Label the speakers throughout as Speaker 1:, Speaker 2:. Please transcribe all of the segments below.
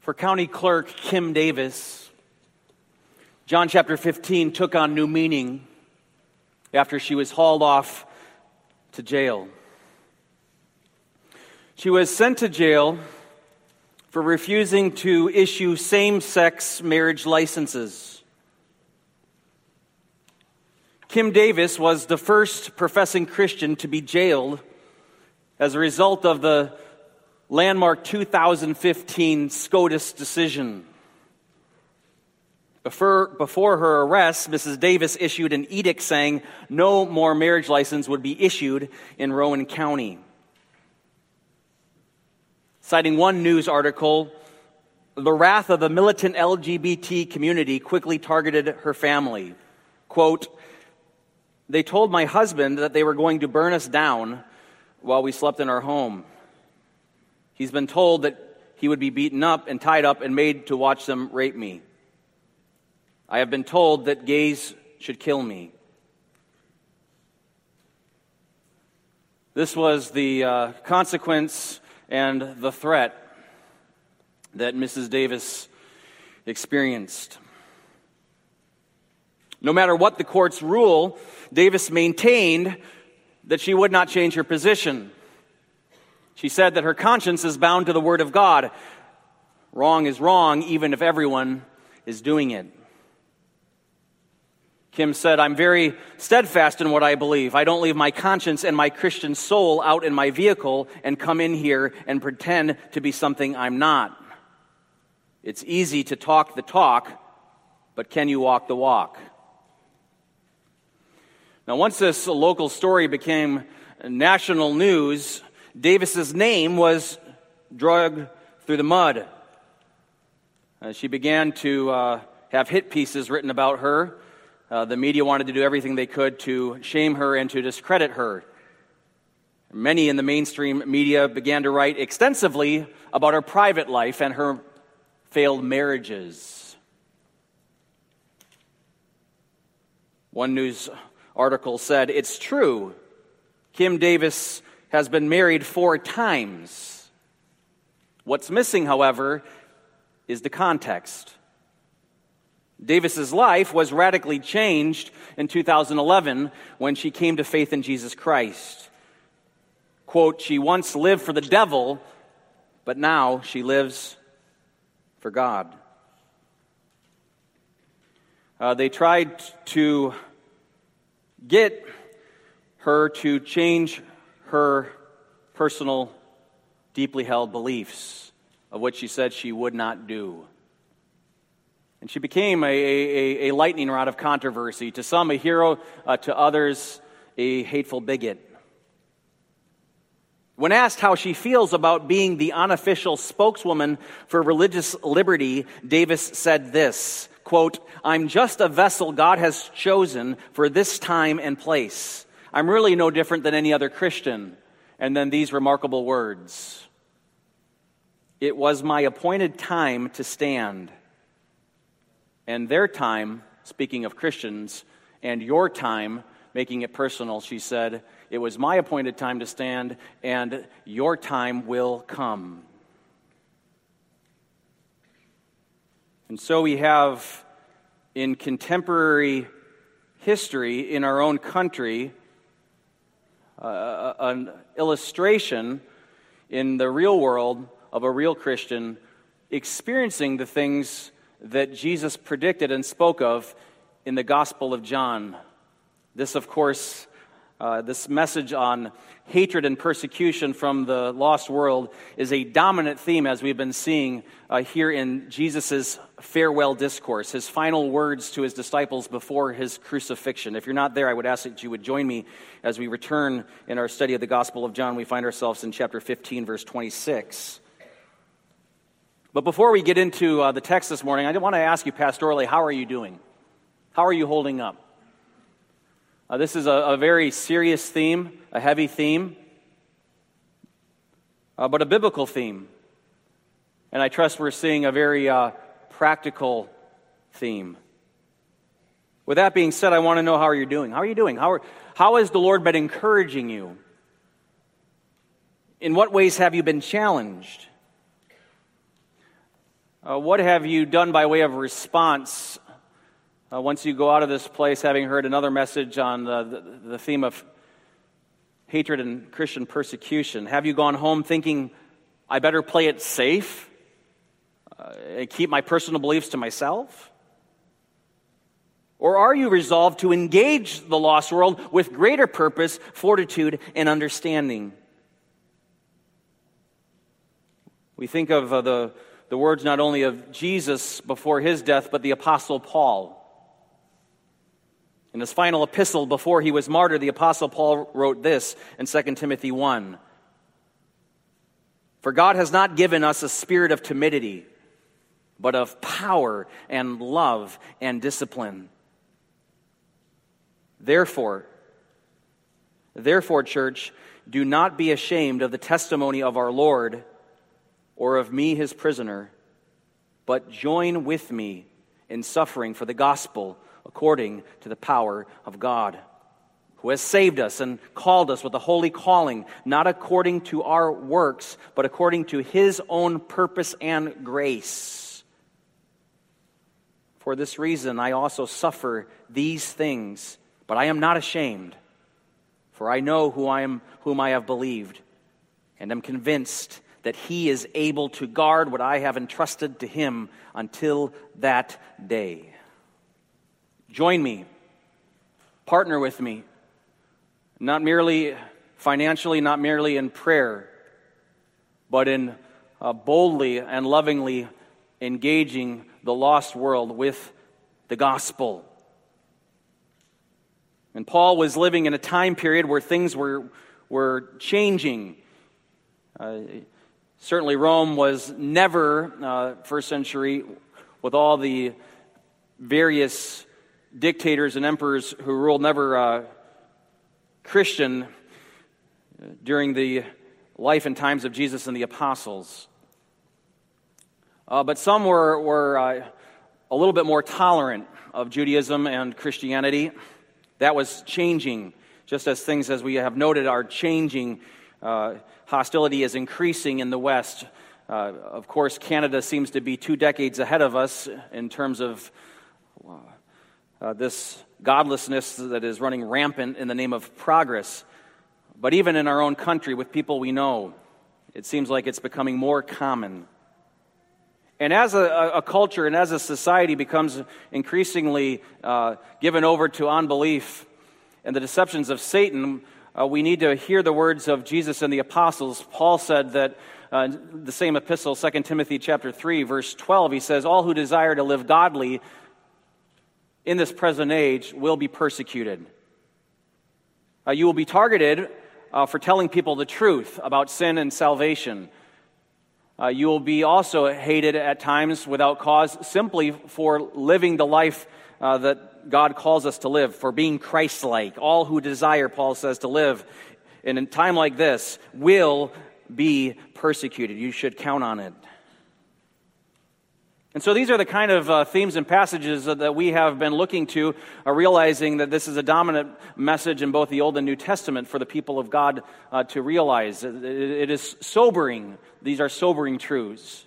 Speaker 1: For County Clerk Kim Davis, John chapter 15 took on new meaning after she was hauled off to jail. She was sent to jail for refusing to issue same-sex marriage licenses. Kim Davis was the first professing Christian to be jailed as a result of the landmark 2015 SCOTUS decision. Before her arrest, Mrs. Davis issued an edict saying no more marriage license would be issued in Rowan County. Citing one news article, the wrath of the militant LGBT community quickly targeted her family. Quote, "They told my husband that they were going to burn us down while we slept in our home. He's been told that he would be beaten up and tied up and made to watch them rape me. I have been told that gays should kill me." This was the consequence and the threat that Mrs. Davis experienced. No matter what the courts rule, Davis maintained that she would not change her position. She said that her conscience is bound to the Word of God. Wrong is wrong, even if everyone is doing it. Kim said, "I'm very steadfast in what I believe. I don't leave my conscience and my Christian soul out in my vehicle and come in here and pretend to be something I'm not. It's easy to talk the talk, but can you walk the walk?" Now, once this local story became national news, Davis's name was dragged through the mud. She began to have hit pieces written about her. The media wanted to do everything they could to shame her and to discredit her. Many in the mainstream media began to write extensively about her private life and her failed marriages. One news article said, "It's true, Kim Davis has been married 4 times. What's missing, however, is the context. Davis's life was radically changed in 2011 when she came to faith in Jesus Christ. Quote, she once lived for the devil, but now she lives for God." They tried to get her to change her personal, deeply held beliefs of what she said she would not do. And she became a lightning rod of controversy. To some, a hero. To others, a hateful bigot. When asked how she feels about being the unofficial spokeswoman for religious liberty, Davis said this, quote, "I'm just a vessel God has chosen for this time and place. I'm really no different than any other Christian." And then these remarkable words, "It was my appointed time to stand. And their time," speaking of Christians, "and your time," making it personal, she said, "it was my appointed time to stand, and your time will come." And so we have in contemporary history in our own country an illustration in the real world of a real Christian experiencing the things that Jesus predicted and spoke of in the Gospel of John. This, of course, this message on hatred and persecution from the lost world is a dominant theme, as we've been seeing here in Jesus' farewell discourse, his final words to his disciples before his crucifixion. If you're not there, I would ask that you would join me as we return in our study of the Gospel of John. We find ourselves in chapter 15, verse 26. But before we get into the text this morning, I want to ask you pastorally, how are you doing? How are you holding up? This is a very serious theme, a heavy theme, but a biblical theme. And I trust we're seeing a very practical theme. With that being said, I want to know how you're doing. How are you doing? How has the Lord been encouraging you? In what ways have you been challenged? What have you done by way of response once you go out of this place having heard another message on the theme of hatred and Christian persecution? Have you gone home thinking, I better play it safe and keep my personal beliefs to myself? Or are you resolved to engage the lost world with greater purpose, fortitude, and understanding? We think of the words not only of Jesus before his death, but the Apostle Paul. In his final epistle before he was martyred, the Apostle Paul wrote this in 2 Timothy 1. For God has not given us a spirit of timidity, but of power and love and discipline. Therefore, church, do not be ashamed of the testimony of our Lord or of me, his prisoner, but join with me in suffering for the gospel according to the power of God, who has saved us and called us with a holy calling, not according to our works, but according to his own purpose and grace. For this reason I also suffer these things, but I am not ashamed, for I know whom I have believed, and am convinced that he is able to guard what I have entrusted to him until that day. Join me, partner with me, not merely financially, not merely in prayer, but in boldly and lovingly engaging the lost world with the gospel. And Paul was living in a time period where things were changing. Certainly Rome was never, first century, with all the various dictators and emperors who ruled, never Christian during the life and times of Jesus and the apostles. But some were a little bit more tolerant of Judaism and Christianity. That was changing, just as things, as we have noted, are changing. Hostility is increasing in the West. Of course, Canada seems to be 2 decades ahead of us in terms of this godlessness that is running rampant in the name of progress. But even in our own country, with people we know, it seems like it's becoming more common. And as a culture and as a society becomes increasingly given over to unbelief and the deceptions of Satan, we need to hear the words of Jesus and the apostles. Paul said that the same epistle, 2 Timothy chapter 3, verse 12, he says, all who desire to live godly in this present age will be persecuted. You will be targeted for telling people the truth about sin and salvation. You will be also hated at times without cause simply for living the life that God calls us to live, for being Christ-like. All who desire, Paul says, to live in a time like this will be persecuted. You should count on it. And so these are the kind of themes and passages that we have been looking to, realizing that this is a dominant message in both the Old and New Testament for the people of God to realize. It is sobering. These are sobering truths.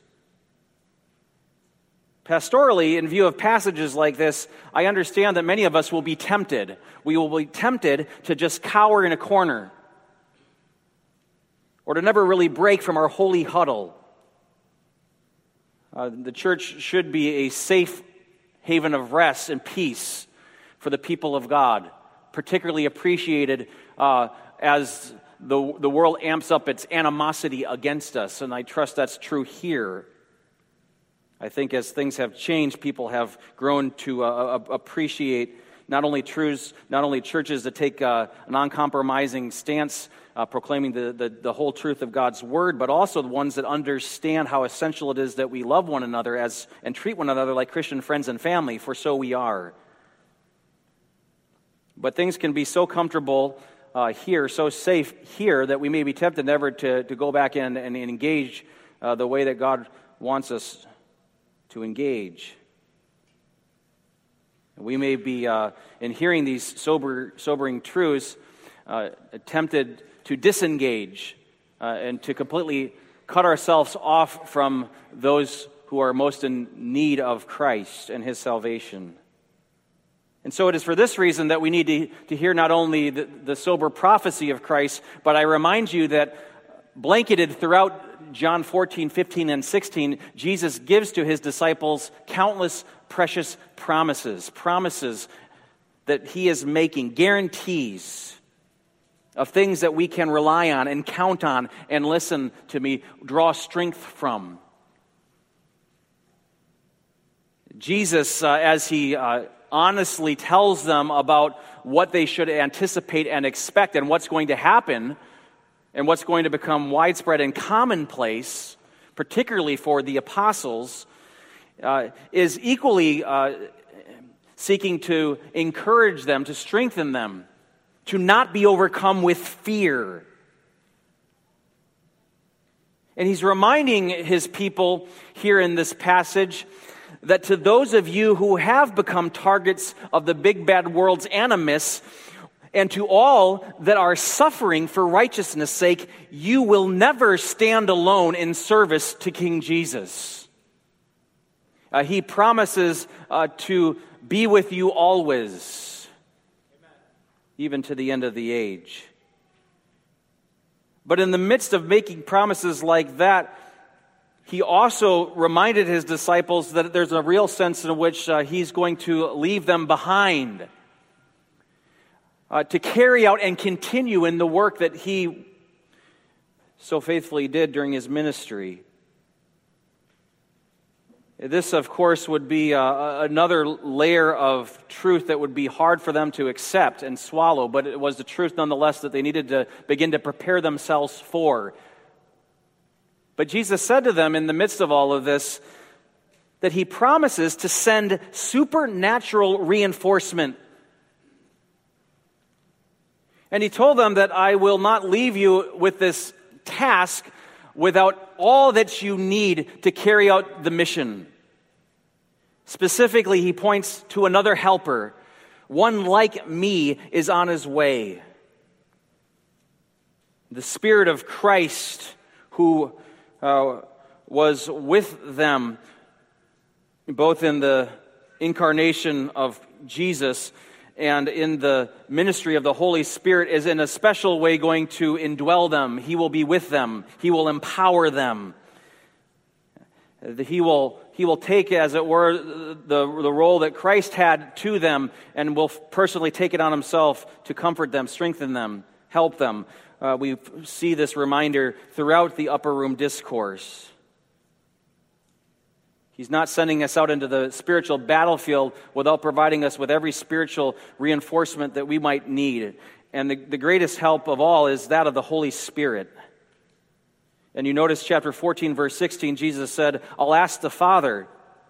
Speaker 1: Pastorally, in view of passages like this, I understand that many of us will be tempted. We will be tempted to just cower in a corner or to never really break from our holy huddle. The church should be a safe haven of rest and peace for the people of God, particularly appreciated as the world amps up its animosity against us, and I trust that's true here. I think as things have changed, people have grown to appreciate not only truths, not only churches that take an uncompromising stance proclaiming the whole truth of God's Word, but also the ones that understand how essential it is that we love one another and treat one another like Christian friends and family, for so we are. But things can be so comfortable here, so safe here, that we may be tempted never to go back in and engage the way that God wants us to engage. We may be, in hearing these sobering truths, tempted to disengage and to completely cut ourselves off from those who are most in need of Christ and his salvation. And so it is for this reason that we need to hear not only the sober prophecy of Christ, but I remind you that blanketed throughout John 14, 15, and 16, Jesus gives to his disciples countless precious promises that he is making, guarantees of things that we can rely on and count on and, listen to me, draw strength from. Jesus, as he honestly tells them about what they should anticipate and expect and what's going to happen and what's going to become widespread and commonplace, particularly for the apostles, is equally seeking to encourage them, to strengthen them, to not be overcome with fear. And he's reminding his people here in this passage that to those of you who have become targets of the big bad world's animus, and to all that are suffering for righteousness' sake, you will never stand alone in service to King Jesus. He promises to be with you always, even to the end of the age. But in the midst of making promises like that, he also reminded his disciples that there's a real sense in which he's going to leave them behind to carry out and continue in the work that he so faithfully did during his ministry. This, of course, would be another layer of truth that would be hard for them to accept and swallow, but it was the truth nonetheless that they needed to begin to prepare themselves for. But Jesus said to them in the midst of all of this that he promises to send supernatural reinforcement. And he told them that I will not leave you with this task without all that you need to carry out the mission. Specifically, he points to another helper. One like me is on his way. The Spirit of Christ who was with them both in the incarnation of Jesus and in the ministry of the Holy Spirit is in a special way going to indwell them. He will be with them. He will empower them. He will take, as it were, the role that Christ had to them and will personally take it on himself to comfort them, strengthen them, help them. We see this reminder throughout the upper room discourse. He's not sending us out into the spiritual battlefield without providing us with every spiritual reinforcement that we might need. And the greatest help of all is that of the Holy Spirit. And you notice chapter 14, verse 16, Jesus said, I'll ask the Father.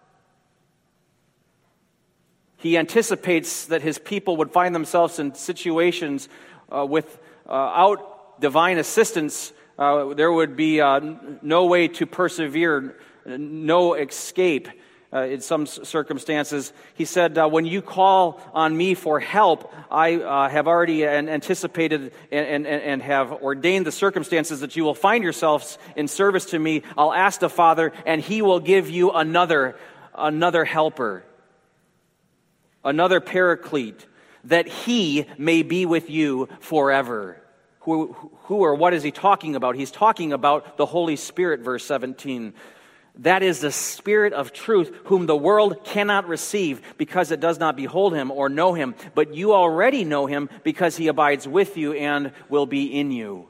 Speaker 1: He anticipates that his people would find themselves in situations without divine assistance. There would be no way to persevere, no escape in some circumstances. He said, when you call on me for help, I have already anticipated and have ordained the circumstances that you will find yourselves in service to me. I'll ask the Father, and he will give you another helper, another paraclete, that he may be with you forever. Who or what is he talking about? He's talking about the Holy Spirit, verse 17. That is the Spirit of truth, whom the world cannot receive because it does not behold him or know him. But you already know him because he abides with you and will be in you.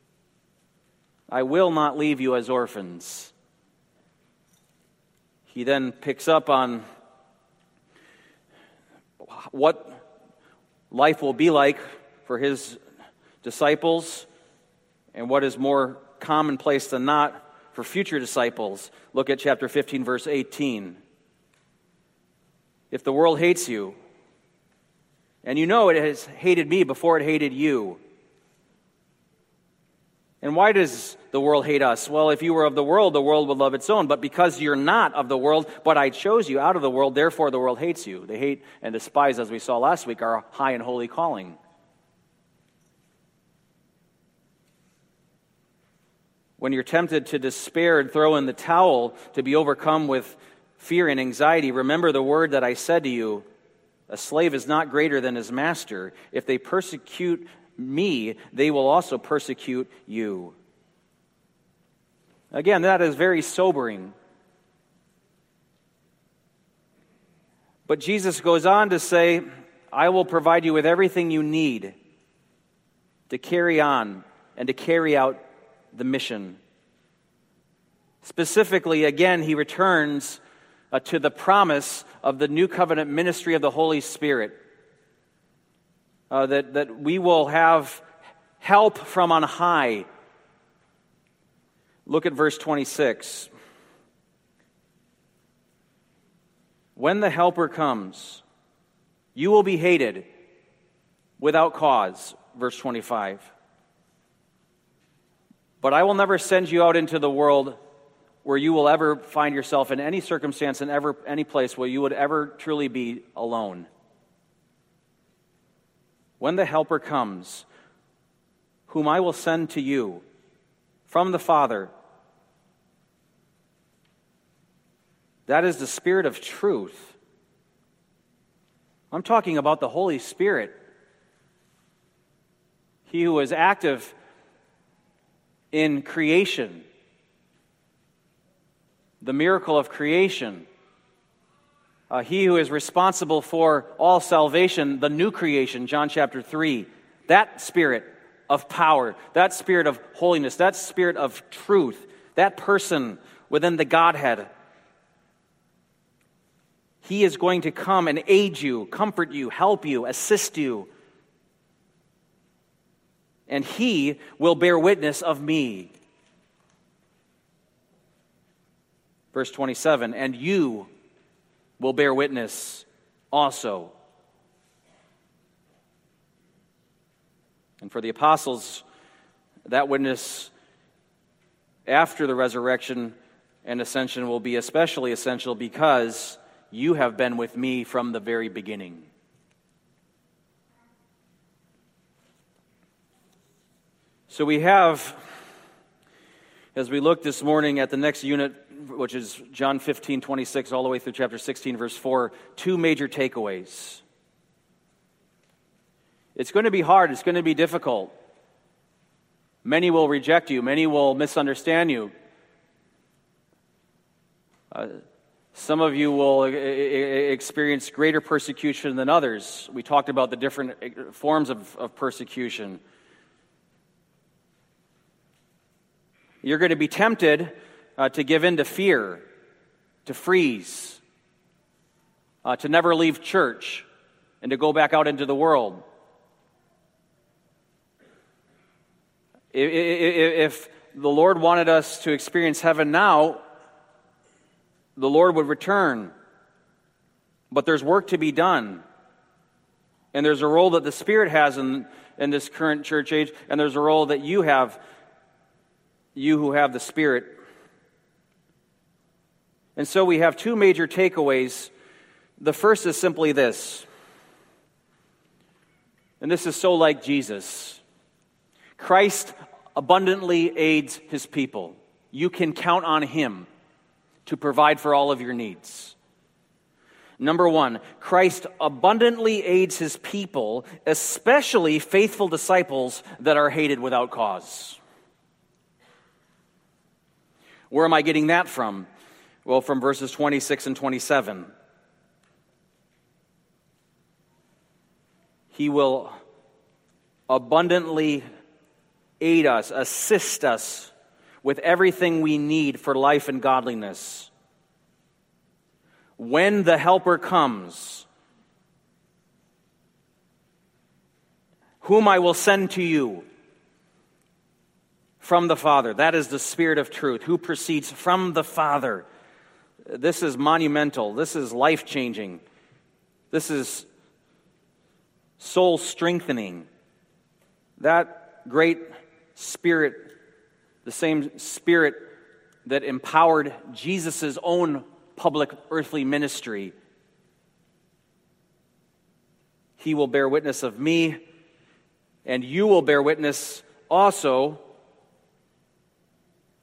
Speaker 1: I will not leave you as orphans. He then picks up on what life will be like for his disciples and what is more commonplace than not for future disciples. Look at chapter 15, verse 18. If the world hates you, and you know it has hated me before it hated you. And why does the world hate us? Well, if you were of the world would love its own. But because you're not of the world, but I chose you out of the world, therefore the world hates you. They hate and despise, as we saw last week, our high and holy calling. when you're tempted to despair and throw in the towel, to be overcome with fear and anxiety, remember the word that I said to you, a slave is not greater than his master. If they persecute me, they will also persecute you. Again, that is very sobering. But Jesus goes on to say, I will provide you with everything you need to carry on and to carry out the mission. Specifically, again, he returns to the promise of the new covenant ministry of the Holy Spirit. That we will have help from on high. Look at verse 26. When the Helper comes, you will be hated without cause. Verse 25. But I will never send you out into the world where you will ever find yourself in any circumstance and any place where you would ever truly be alone. When the Helper comes, whom I will send to you from the Father, that is the Spirit of truth. I'm talking about the Holy Spirit. He who is active in creation, the miracle of creation. He who is responsible for all salvation, the new creation, John chapter 3. That Spirit of power, that Spirit of holiness, that Spirit of truth, that person within the Godhead. He is going to come and aid you, comfort you, help you, assist you. And He will bear witness of me. Verse 27, and you will bear witness also. And for the apostles, that witness after the resurrection and ascension will be especially essential because you have been with me from the very beginning. So we have, as we look this morning at the next unit, which is John 15:26 all the way through chapter 16, verse 4, two major takeaways. It's going to be hard. It's going to be difficult. Many will reject you. Many will misunderstand you. Some of you will experience greater persecution than others. We talked about the different forms of persecution. You're going to be tempted to give in to fear, to freeze, to never leave church, and to go back out into the world. If the Lord wanted us to experience heaven now, the Lord would return. But there's work to be done. And there's a role that the Spirit has in this current church age, and there's a role that you have, you who have the Spirit. And so we have two major takeaways. The first is simply this, and this is so like Jesus. Christ abundantly aids His people. You can count on Him to provide for all of your needs. Number one, Christ abundantly aids His people, especially faithful disciples that are hated without cause. Where am I getting that from? Well, from verses 26 and 27. He will abundantly aid us, assist us with everything we need for life and godliness. When the Helper comes, whom I will send to you from the Father. That is the Spirit of truth, who proceeds from the Father. This is monumental. This is life-changing. This is soul-strengthening. That great Spirit, the same Spirit that empowered Jesus' own public earthly ministry, He will bear witness of me, and you will bear witness also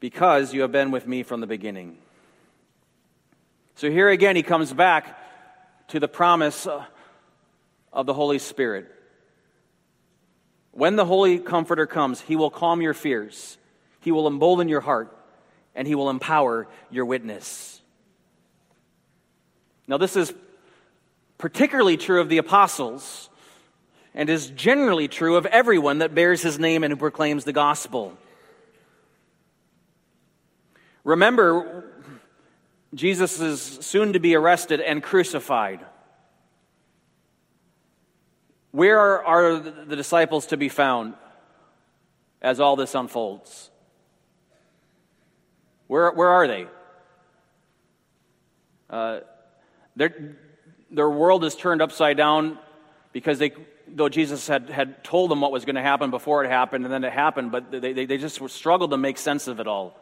Speaker 1: because you have been with me from the beginning. So here again, he comes back to the promise of the Holy Spirit. When the Holy Comforter comes, he will calm your fears, he will embolden your heart, and he will empower your witness. Now, this is particularly true of the apostles, and is generally true of everyone that bears his name and who proclaims the gospel. Remember, Jesus is soon to be arrested and crucified. Where are the disciples to be found as all this unfolds? Where are they? Their world is turned upside down because though Jesus had told them what was going to happen before it happened, and then it happened, but they just struggled to make sense of it all.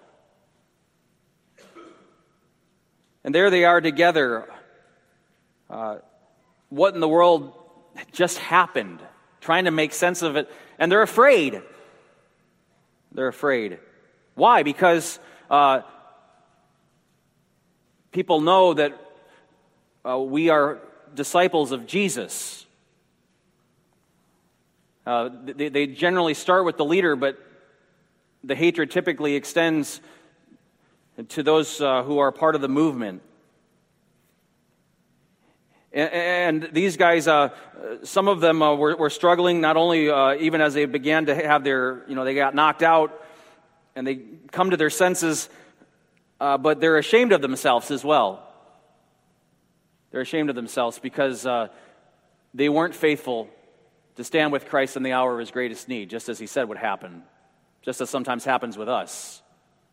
Speaker 1: And there they are together. What in the world just happened? Trying to make sense of it. And they're afraid. They're afraid. Why? Because people know that we are disciples of Jesus. They generally start with the leader, but the hatred typically extends to those who are part of the movement. And these guys, some of them were struggling, not only even as they began to have they got knocked out and they come to their senses, but they're ashamed of themselves as well. They're ashamed of themselves because they weren't faithful to stand with Christ in the hour of his greatest need, just as he said would happen, just as sometimes happens with us.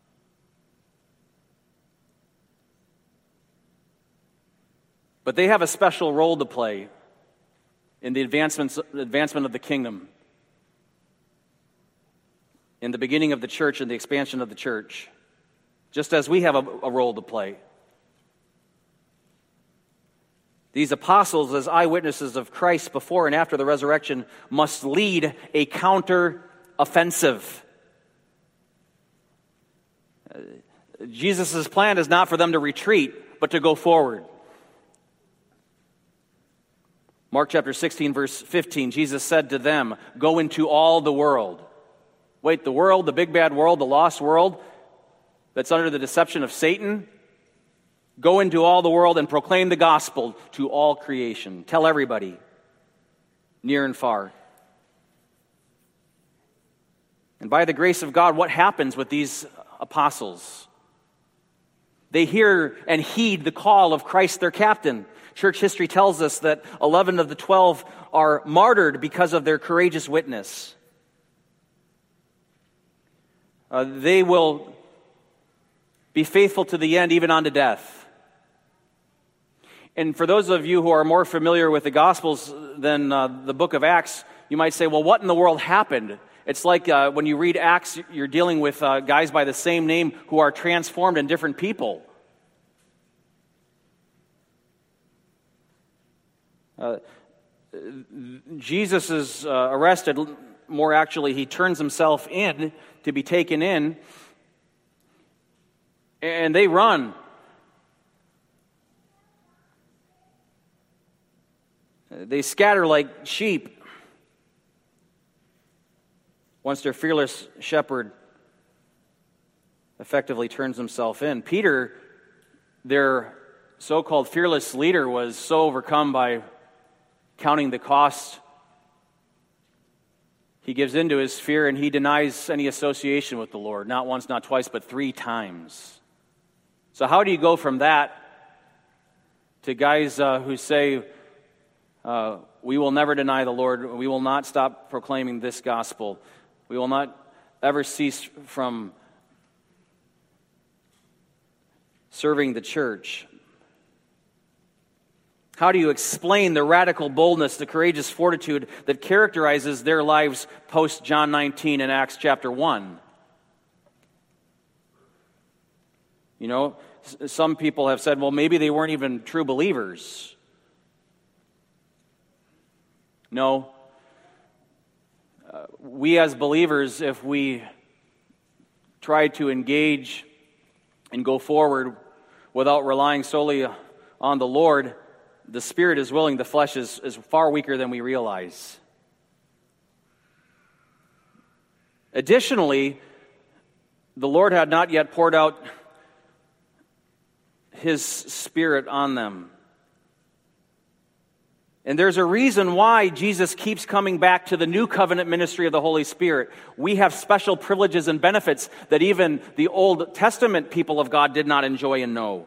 Speaker 1: But they have a special role to play in the advancement of the kingdom, in the beginning of the church and the expansion of the church, just as we have a role to play. These apostles, as eyewitnesses of Christ before and after the resurrection, must lead a counter-offensive. Jesus' plan is not for them to retreat, but to go forward. Mark chapter 16, verse 15, Jesus said to them, "Go into all the world." Wait, the world, the big bad world, the lost world that's under the deception of Satan? Go into all the world and proclaim the gospel to all creation. Tell everybody, near and far. And by the grace of God, what happens with these apostles? They hear and heed the call of Christ, their captain. Church history tells us that 11 of the 12 are martyred because of their courageous witness. They will be faithful to the end, even unto death. And for those of you who are more familiar with the Gospels than the book of Acts, you might say, well, what in the world happened? It's like when you read Acts, you're dealing with guys by the same name who are transformed in different people. Jesus is arrested. More actually, he turns himself in to be taken in, and they run. They scatter like sheep once their fearless shepherd effectively turns himself in. Peter, their so-called fearless leader, was so overcome by counting the cost, he gives in to his fear and he denies any association with the Lord, not once, not twice, but 3 times. So how do you go from that to guys who say, we will never deny the Lord, we will not stop proclaiming this gospel, we will not ever cease from serving the church? How do you explain the radical boldness, the courageous fortitude that characterizes their lives post John 19 and Acts chapter 1? You know, some people have said, well, maybe they weren't even true believers. No. We as believers, if we try to engage and go forward without relying solely on the Lord, the spirit is willing, the flesh is far weaker than we realize. Additionally, the Lord had not yet poured out His Spirit on them. And there's a reason why Jesus keeps coming back to the new covenant ministry of the Holy Spirit. We have special privileges and benefits that even the Old Testament people of God did not enjoy and know.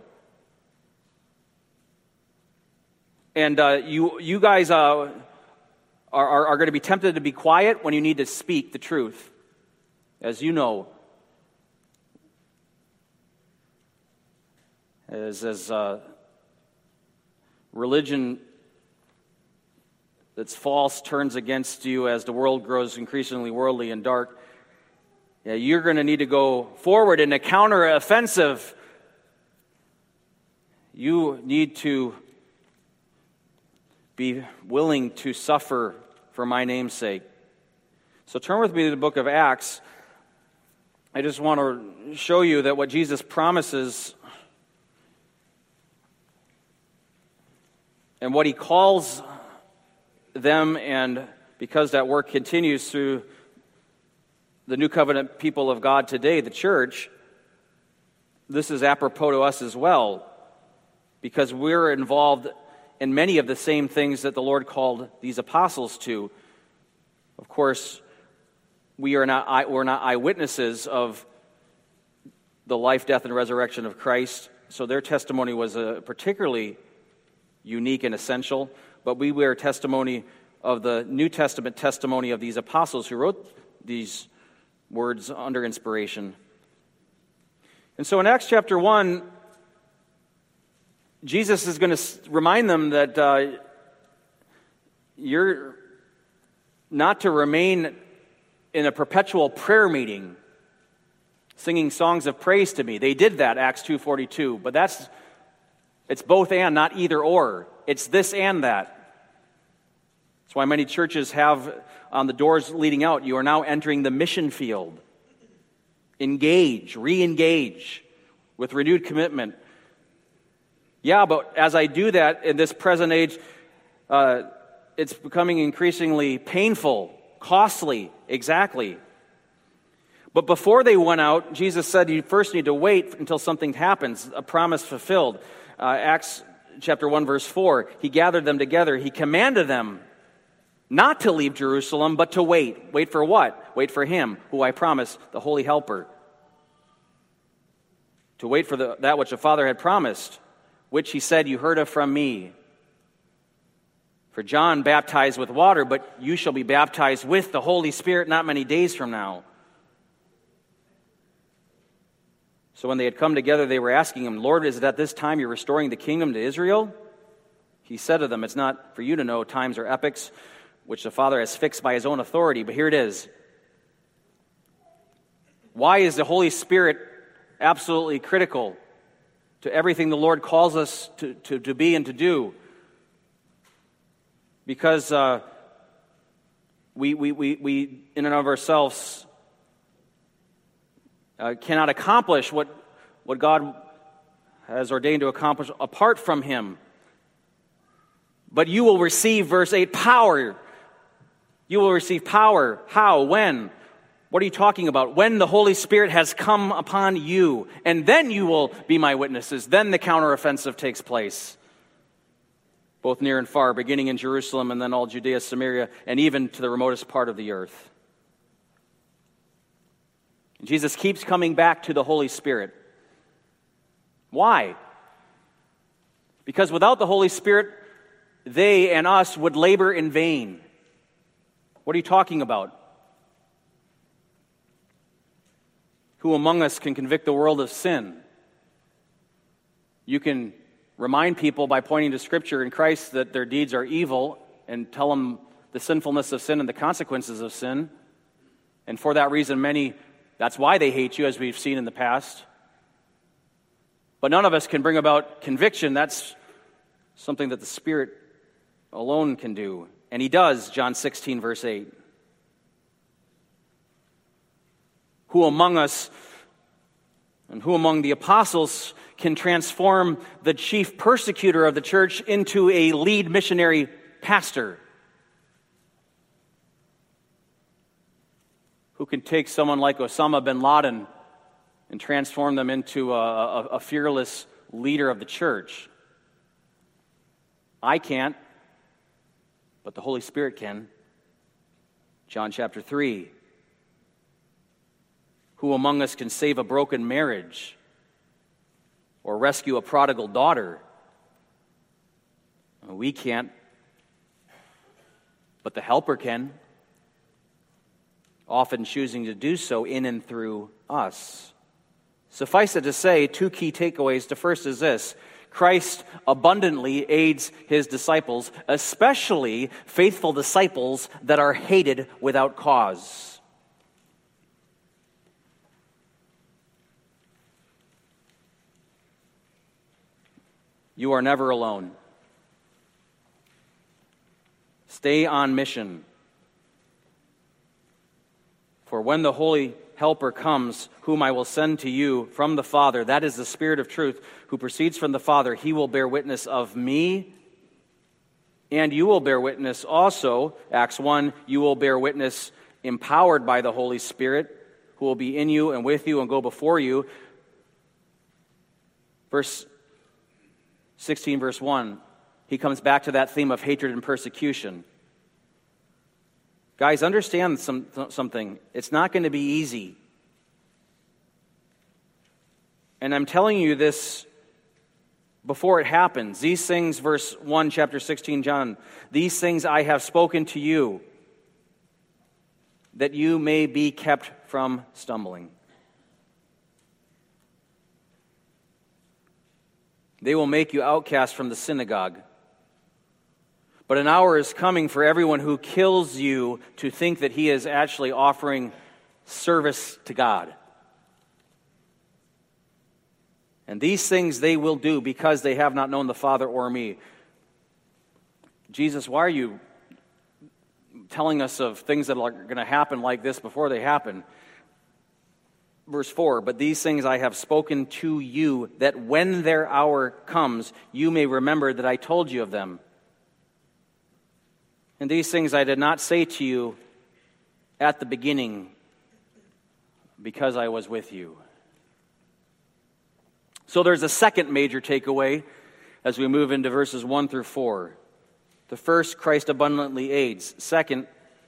Speaker 1: And you guys are going to be tempted to be quiet when you need to speak the truth. As you know, as religion that's false turns against you, as the world grows increasingly worldly and dark, you're going to need to go forward in a counter-offensive. You need to be willing to suffer for my name's sake. So turn with me to the book of Acts. I just want to show you that what Jesus promises and what He calls them, and because that work continues through the new covenant people of God today, the church, this is apropos to us as well, because we're involved in many of the same things that the Lord called these apostles to. Of course, we're not eyewitnesses of the life, death, and resurrection of Christ, so their testimony was particularly unique and essential, but we bear testimony of the New Testament testimony of these apostles who wrote these words under inspiration. And so in Acts chapter 1, Jesus is going to remind them that you're not to remain in a perpetual prayer meeting, singing songs of praise to me. They did that, Acts 2:42, but it's both and, not either or. It's this and that. That's why many churches have on the doors leading out, you are now entering the mission field. Engage, re-engage with renewed commitment. Yeah, but as I do that in this present age, it's becoming increasingly painful, costly, exactly. But before they went out, Jesus said you first need to wait until something happens, a promise fulfilled. Acts chapter 1, verse 4, He gathered them together. He commanded them not to leave Jerusalem, but to wait. Wait for what? Wait for Him, who I promised, the Holy Helper. To wait for that which the Father had promised, which He said, you heard of from me. For John baptized with water, but you shall be baptized with the Holy Spirit not many days from now. So when they had come together, they were asking Him, Lord, is it at this time you're restoring the kingdom to Israel? He said to them, it's not for you to know times or epochs which the Father has fixed by His own authority, but here it is. Why is the Holy Spirit absolutely critical to everything the Lord calls us to be and to do? Because we in and of ourselves cannot accomplish what God has ordained to accomplish apart from Him. But you will receive, verse 8, power. You will receive power. How? When? What are you talking about? When the Holy Spirit has come upon you, and then you will be my witnesses. Then the counteroffensive takes place, both near and far, beginning in Jerusalem and then all Judea, Samaria, and even to the remotest part of the earth. Jesus keeps coming back to the Holy Spirit. Why? Because without the Holy Spirit, they and us would labor in vain. What are you talking about? Who among us can convict the world of sin? You can remind people by pointing to Scripture and Christ that their deeds are evil and tell them the sinfulness of sin and the consequences of sin. And for that reason, that's why they hate you, as we've seen in the past. But none of us can bring about conviction. That's something that the Spirit alone can do. And He does, John 16, verse 8. Who among us And who among the apostles can transform the chief persecutor of the church into a lead missionary pastor? Who can take someone like Osama bin Laden and transform them into a fearless leader of the church? I can't, but the Holy Spirit can. John chapter 3. Who among us can save a broken marriage or rescue a prodigal daughter? We can't, but the Helper can, often choosing to do so in and through us. Suffice it to say, two key takeaways. The first is this: Christ abundantly aids his disciples, especially faithful disciples that are hated without cause. You are never alone. Stay on mission. For when the Holy Helper comes, whom I will send to you from the Father, that is the Spirit of truth, who proceeds from the Father, he will bear witness of me, and you will bear witness also. Acts 1, you will bear witness empowered by the Holy Spirit, who will be in you and with you and go before you. Verse 16, verse 1, he comes back to that theme of hatred and persecution. Guys, understand something. It's not going to be easy. And I'm telling you this before it happens. These things, verse 1, chapter 16, John, these things I have spoken to you, that you may be kept from stumbling. They will make you outcast from the synagogue. But an hour is coming for everyone who kills you to think that he is actually offering service to God. And these things they will do because they have not known the Father or me. Jesus, why are you telling us of things that are going to happen like this before they happen? Verse 4, but these things I have spoken to you, that when their hour comes, you may remember that I told you of them. And these things I did not say to you at the beginning, because I was with you. So there's a second major takeaway as we move into verses 1 through 4. The first, Christ abundantly aids. Second,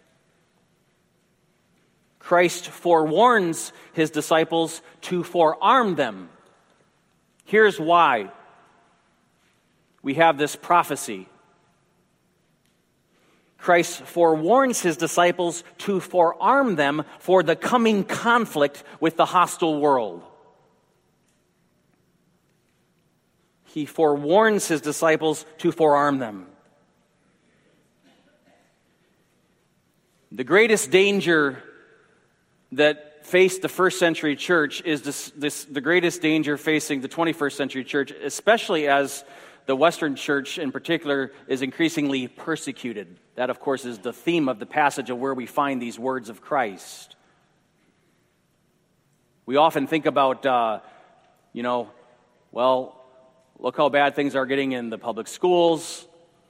Speaker 1: Christ forewarns his disciples to forearm them. Here's why we have this prophecy. Christ forewarns his disciples to forearm them for the coming conflict with the hostile world. He forewarns his disciples to forearm them. The greatest danger that faced the first century church is the greatest danger facing the 21st century church, especially as the Western church in particular is increasingly persecuted. That, of course, is the theme of the passage of where we find these words of Christ. We often think about, look how bad things are getting in the public schools.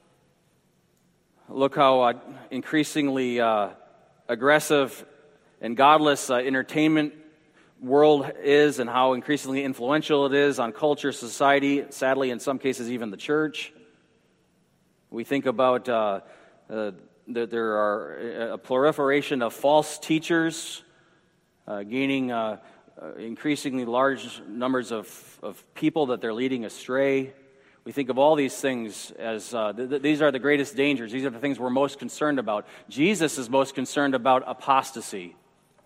Speaker 1: Look how increasingly aggressive and godless entertainment world is, and how increasingly influential it is on culture, society, sadly in some cases even the church. We think about that there are a proliferation of false teachers gaining increasingly large numbers of people that they're leading astray. We think of all these things as these are the greatest dangers. These are the things we're most concerned about. Jesus is most concerned about apostasy.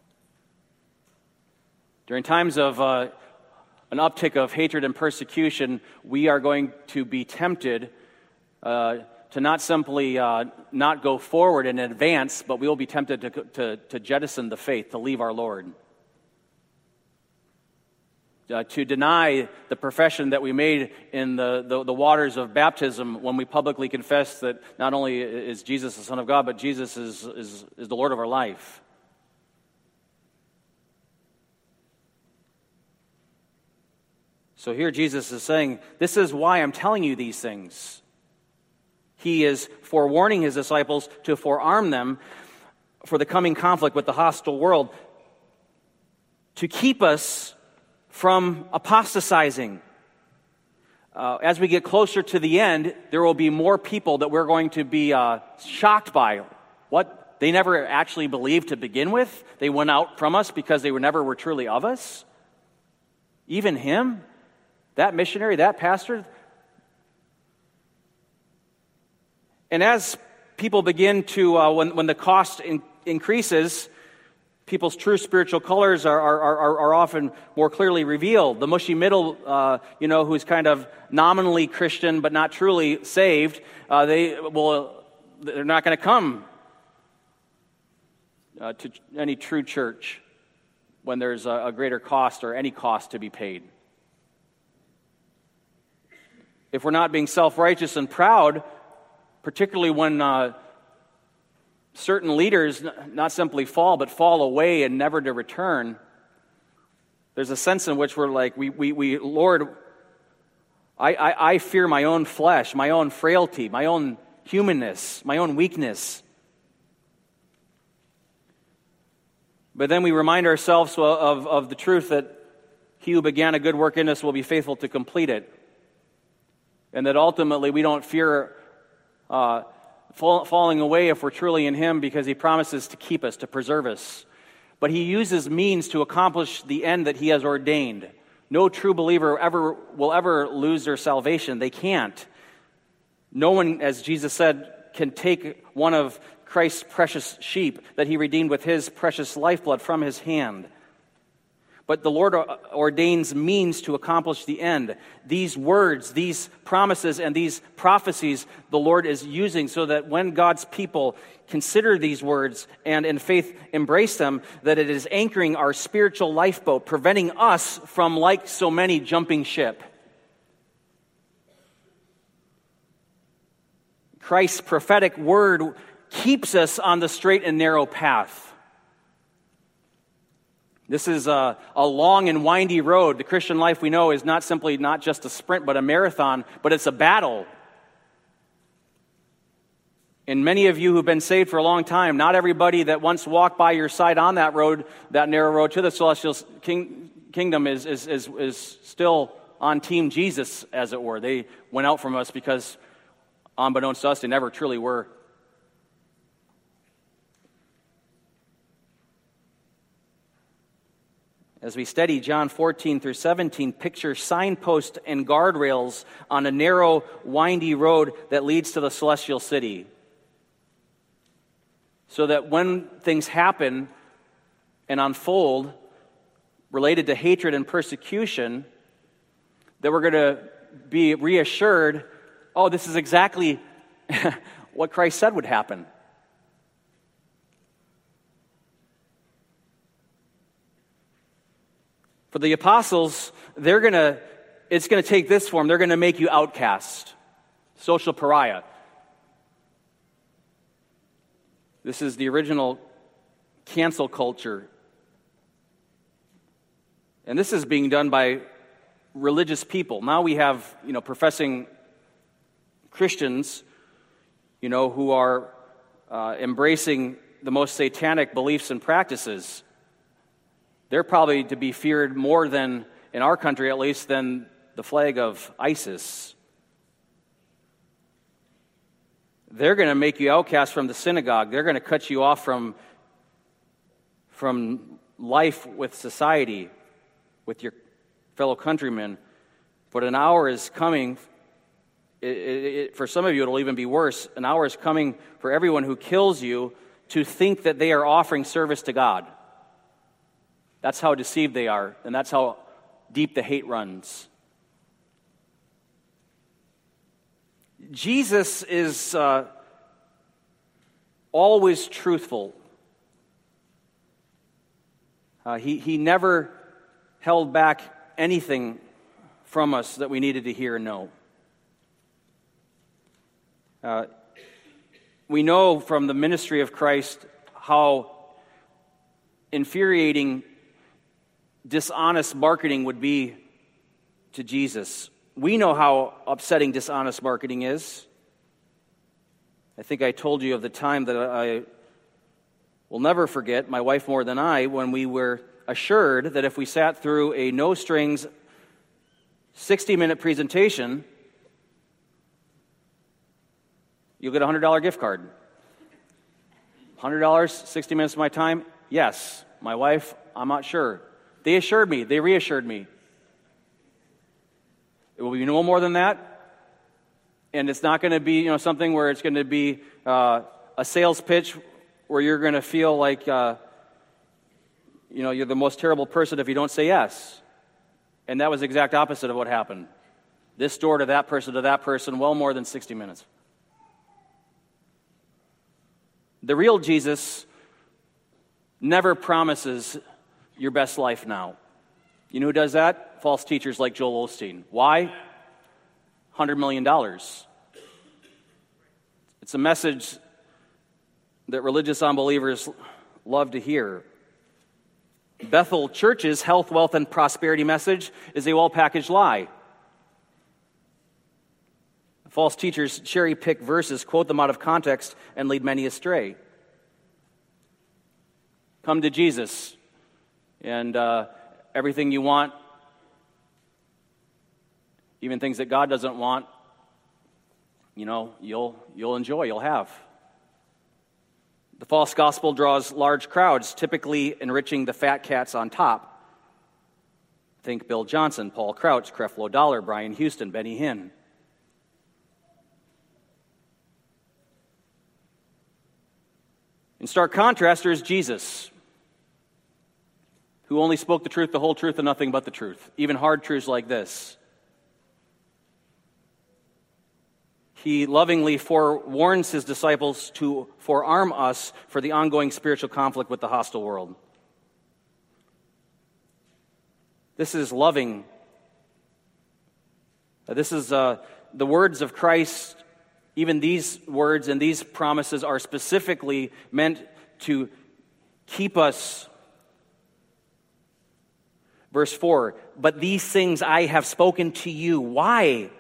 Speaker 1: During times of an uptick of hatred and persecution, we are going to be tempted to not simply not go forward and advance, but we will be tempted to jettison the faith, to leave our Lord. To deny the profession that we made in the waters of baptism when we publicly confess that not only is Jesus the Son of God, but Jesus is the Lord of our life. So here Jesus is saying, this is why I'm telling you these things. He is forewarning his disciples to forearm them for the coming conflict with the hostile world, to keep us from apostatizing. As we get closer to the end, there will be more people that we're going to be shocked by. What? They never actually believed to begin with. They went out from us because they never were truly of us. Even him, that missionary, that pastor. And as people begin to, when the cost increases, people's true spiritual colors are often more clearly revealed. The mushy middle, who's kind of nominally Christian but not truly saved, they're not going to come to any true church when there's a greater cost or any cost to be paid. If we're not being self-righteous and proud, particularly when certain leaders not simply fall, but fall away and never to return, there's a sense in which we're like, we Lord, I fear my own flesh, my own frailty, my own humanness, my own weakness. But then we remind ourselves of the truth that he who began a good work in us will be faithful to complete it. And that ultimately we don't fear falling away if we're truly in him, because he promises to keep us, to preserve us. But he uses means to accomplish the end that he has ordained. No true believer will ever lose their salvation. They can't. No one, as Jesus said, can take one of Christ's precious sheep that he redeemed with his precious lifeblood from his hand. But the Lord ordains means to accomplish the end. These words, these promises, and these prophecies the Lord is using so that when God's people consider these words and in faith embrace them, that it is anchoring our spiritual lifeboat, preventing us from, like so many, jumping ship. Christ's prophetic word keeps us on the straight and narrow path. This is a long and windy road. The Christian life, we know, is not just a sprint, but a marathon, but it's a battle. And many of you who've been saved for a long time, not everybody that once walked by your side on that road, that narrow road to the celestial kingdom is still on Team Jesus, as it were. They went out from us because, unbeknownst to us, they never truly were. As we study John 14 through 17, picture signposts and guardrails on a narrow, windy road that leads to the celestial city. So that when things happen and unfold related to hatred and persecution, that we're going to be reassured, oh, this is exactly what Christ said would happen. For the apostles, it's going to take this form. They're going to make you outcast, social pariah. This is the original cancel culture. And this is being done by religious people. Now we have, professing Christians, who are embracing the most satanic beliefs and practices. They're probably to be feared more than, in our country at least, than the flag of ISIS. They're going to make you outcast from the synagogue. They're going to cut you off from life with society, with your fellow countrymen. But an hour is coming, for some of you it'll even be worse, an hour is coming for everyone who kills you to think that they are offering service to God. That's how deceived they are, and that's how deep the hate runs. Jesus is always truthful. He never held back anything from us that we needed to hear and know. We know from the ministry of Christ how infuriating dishonest marketing would be to Jesus. We know how upsetting dishonest marketing is. I think I told you of the time that I will never forget, my wife more than I, when we were assured that if we sat through a no-strings 60-minute presentation, you'll get a $100 gift card. $100, 60 minutes of my time? Yes. My wife, I'm not sure. They assured me. They reassured me. It will be no more than that. And it's not going to be, something where it's going to be a sales pitch where you're going to feel like, you're the most terrible person if you don't say yes. And that was the exact opposite of what happened. This door to that person, well more than 60 minutes. The real Jesus never promises your best life now. You know who does that? False teachers like Joel Osteen. Why? $100 million. It's a message that religious unbelievers love to hear. Bethel Church's health, wealth, and prosperity message is a well-packaged lie. False teachers cherry-pick verses, quote them out of context, and lead many astray. Come to Jesus, and everything you want, even things that God doesn't want, you'll enjoy, you'll have. The false gospel draws large crowds, typically enriching the fat cats on top. Think Bill Johnson, Paul Crouch, Creflo Dollar, Brian Houston, Benny Hinn. In stark contrast, there is Jesus, who only spoke the truth, the whole truth, and nothing but the truth, even hard truths like this. He lovingly forewarns his disciples to forearm us for the ongoing spiritual conflict with the hostile world. This is loving. This is the words of Christ. Even these words and these promises are specifically meant to keep us. Verse 4, but these things I have spoken to you. Why?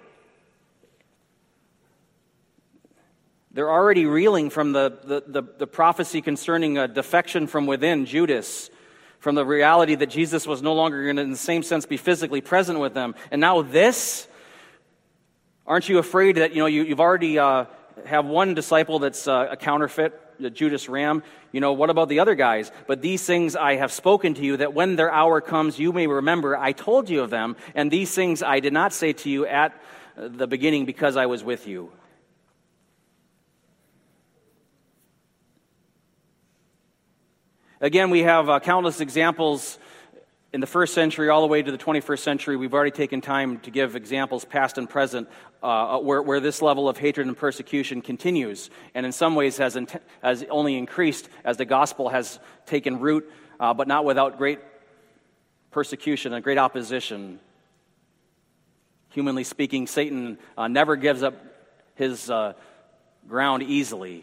Speaker 1: They're already reeling from the prophecy concerning a defection from within, Judas, from the reality that Jesus was no longer going to, in the same sense, be physically present with them. And now this? Aren't you afraid that, you've already have one disciple that's a counterfeit, Judas Ram? What about the other guys? But these things I have spoken to you, that when their hour comes, you may remember I told you of them, and these things I did not say to you at the beginning because I was with you. Again, we have countless examples in the first century all the way to the 21st century. We've already taken time to give examples past and present where this level of hatred and persecution continues, and in some ways has only increased as the gospel has taken root, but not without great persecution and great opposition. Humanly speaking, Satan never gives up his ground easily.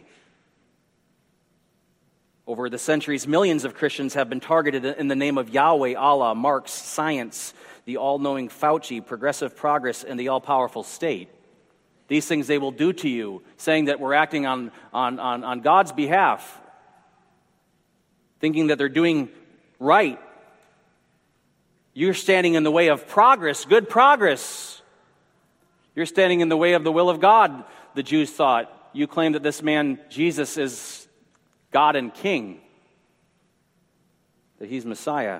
Speaker 1: Over the centuries, millions of Christians have been targeted in the name of Yahweh, Allah, Marx, science, the all-knowing Fauci, progressive progress, and the all-powerful state. These things they will do to you, saying that we're acting on God's behalf, thinking that they're doing right. You're standing in the way of progress, good progress. You're standing in the way of the will of God, the Jews thought. You claim that this man, Jesus, is God and King, that he's Messiah.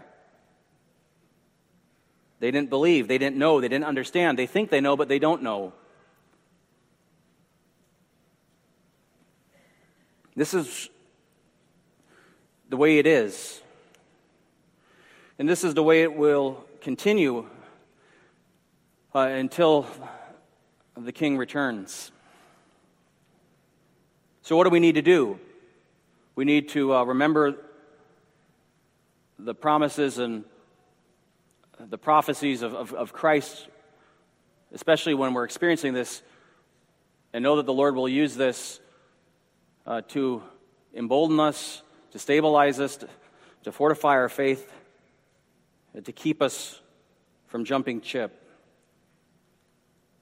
Speaker 1: They didn't believe, they didn't know, they didn't understand. They think they know, but they don't know. This is the way it is. And this is the way it will continue until the King returns. So what do we need to do? We need to remember the promises and the prophecies of Christ, especially when we're experiencing this, and know that the Lord will use this to embolden us, to stabilize us, to fortify our faith, and to keep us from jumping ship.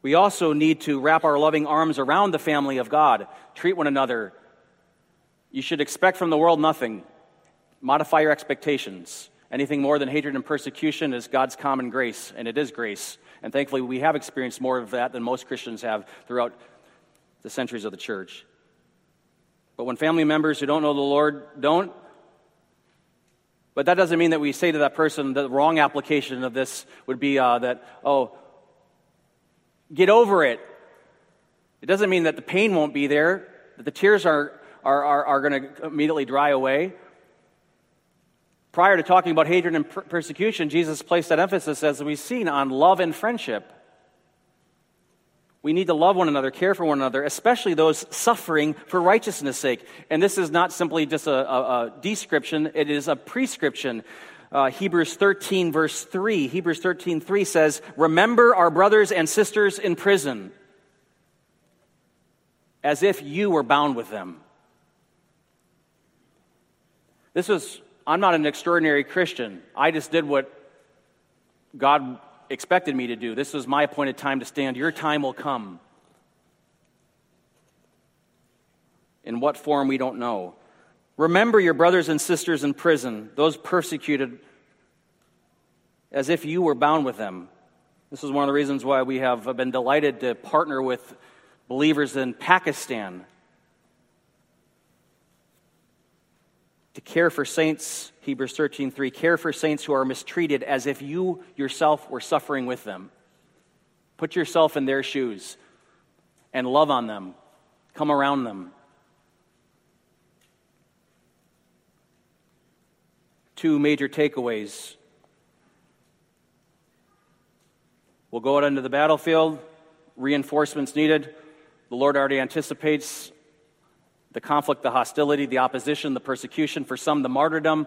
Speaker 1: We also need to wrap our loving arms around the family of God, treat one another. You should expect from the world nothing. Modify your expectations. Anything more than hatred and persecution is God's common grace, and it is grace. And thankfully, we have experienced more of that than most Christians have throughout the centuries of the church. But when family members who don't know the Lord don't, but that doesn't mean that we say to that person, the wrong application of this would be get over it. It doesn't mean that the pain won't be there, that the tears are going to immediately dry away. Prior to talking about hatred and persecution, Jesus placed that emphasis, as we've seen, on love and friendship. We need to love one another, care for one another, especially those suffering for righteousness' sake. And this is not simply just a description, it is a prescription. Hebrews 13, verse 3. Hebrews 13:3 says, "Remember our brothers and sisters in prison, as if you were bound with them." I'm not an extraordinary Christian. I just did what God expected me to do. This was my appointed time to stand. Your time will come. In what form, we don't know. Remember your brothers and sisters in prison, those persecuted, as if you were bound with them. This is one of the reasons why we have been delighted to partner with believers in Pakistan to care for saints. Hebrews 13:3, care for saints who are mistreated as if you yourself were suffering with them. Put yourself in their shoes and love on them. Come around them. Two major takeaways. We'll go out into the battlefield. Reinforcements needed. The Lord already anticipates the conflict, the hostility, the opposition, the persecution, for some, the martyrdom.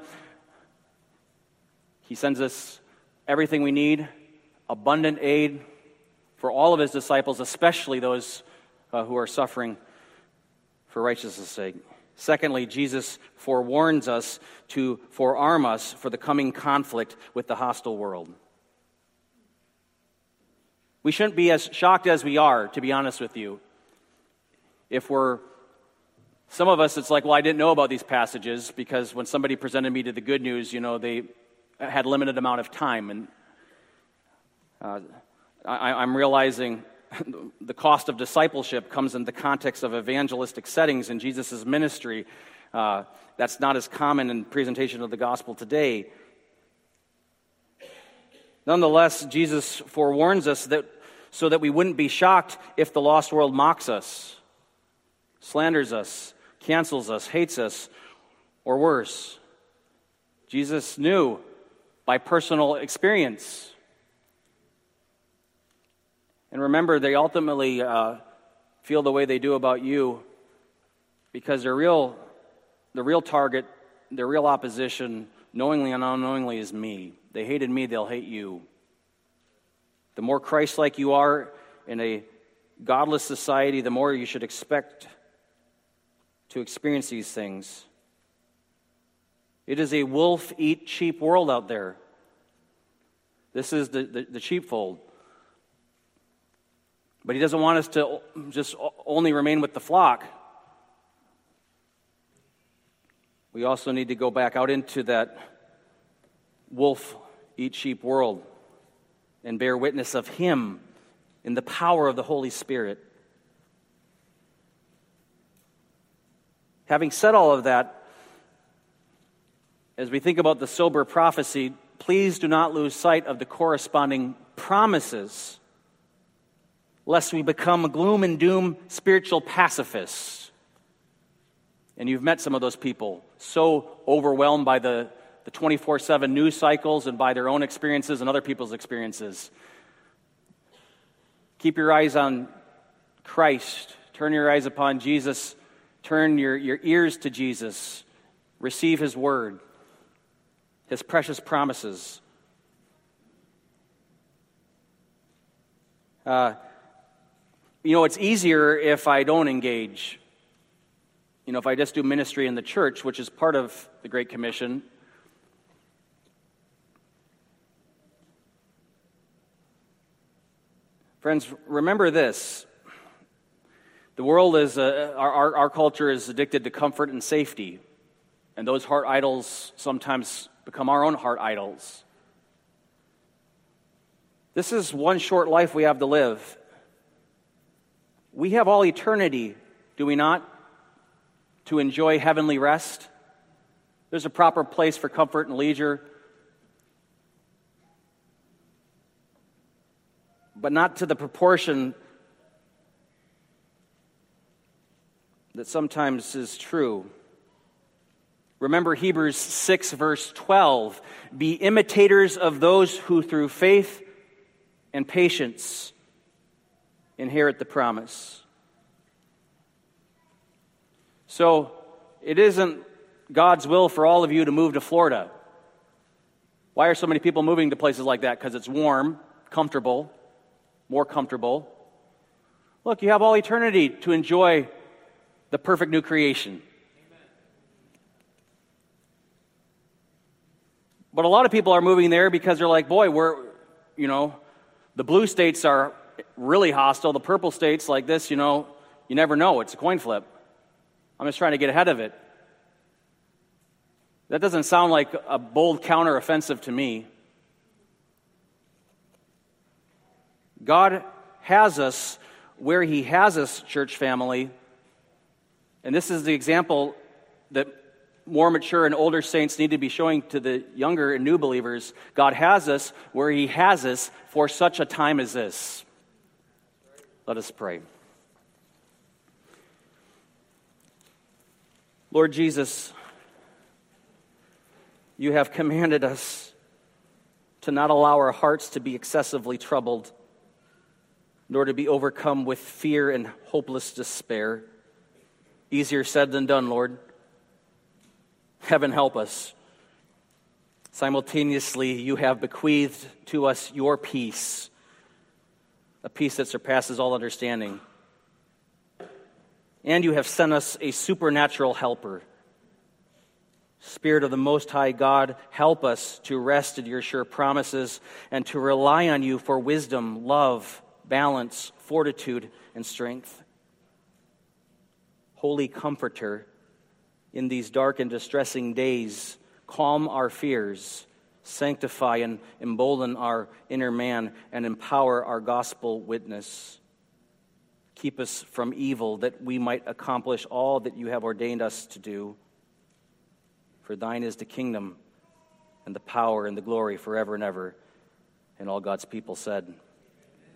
Speaker 1: He sends us everything we need, abundant aid for all of his disciples, especially those who are suffering for righteousness' sake. Secondly, Jesus forewarns us to forearm us for the coming conflict with the hostile world. We shouldn't be as shocked as we are, to be honest with you. Some of us, it's like, well, I didn't know about these passages because when somebody presented me to the good news, they had a limited amount of time. And I'm realizing the cost of discipleship comes in the context of evangelistic settings in Jesus' ministry. That's not as common in presentation of the gospel today. Nonetheless, Jesus forewarns us so that we wouldn't be shocked if the lost world mocks us, slanders us, cancels us, hates us, or worse. Jesus knew by personal experience. And remember, they ultimately feel the way they do about you because the real target, their real opposition, knowingly and unknowingly, is me. They hated me, they'll hate you. The more Christ-like you are in a godless society, the more you should expect to experience these things. It is a wolf-eat-sheep world out there. This is the sheepfold. But he doesn't want us to just only remain with the flock. We also need to go back out into that wolf-eat-sheep world and bear witness of him in the power of the Holy Spirit. Having said all of that, as we think about the sober prophecy, please do not lose sight of the corresponding promises, lest we become gloom and doom spiritual pacifists. And you've met some of those people, so overwhelmed by the 24/7 news cycles and by their own experiences and other people's experiences. Keep your eyes on Christ. Turn your eyes upon Jesus. Turn your ears to Jesus. Receive his word, his precious promises. It's easier if I don't engage. If I just do ministry in the church, which is part of the Great Commission. Friends, remember this. The world is, our culture is addicted to comfort and safety. And those heart idols sometimes become our own heart idols. This is one short life we have to live. We have all eternity, do we not, to enjoy heavenly rest? There's a proper place for comfort and leisure, but not to the proportion that sometimes is true. Remember Hebrews 6, verse 12. Be imitators of those who through faith and patience inherit the promise. So, it isn't God's will for all of you to move to Florida. Why are so many people moving to places like that? Because it's warm, comfortable, more comfortable. Look, you have all eternity to enjoy the perfect new creation. But a lot of people are moving there because they're like, boy, the blue states are really hostile. The purple states like this, you never know. It's a coin flip. I'm just trying to get ahead of it. That doesn't sound like a bold counteroffensive to me. God has us where He has us, church family. And this is the example that more mature and older saints need to be showing to the younger and new believers. God has us where He has us for such a time as this. Let us pray. Lord Jesus, You have commanded us to not allow our hearts to be excessively troubled, nor to be overcome with fear and hopeless despair. Easier said than done, Lord. Heaven help us. Simultaneously, You have bequeathed to us Your peace, a peace that surpasses all understanding. And You have sent us a supernatural helper. Spirit of the Most High God, help us to rest in Your sure promises and to rely on You for wisdom, love, balance, fortitude, and strength. Holy Comforter, in these dark and distressing days, calm our fears, sanctify and embolden our inner man, and empower our gospel witness. Keep us from evil, that we might accomplish all that You have ordained us to do. For Thine is the kingdom and the power and the glory forever and ever. And all God's people said,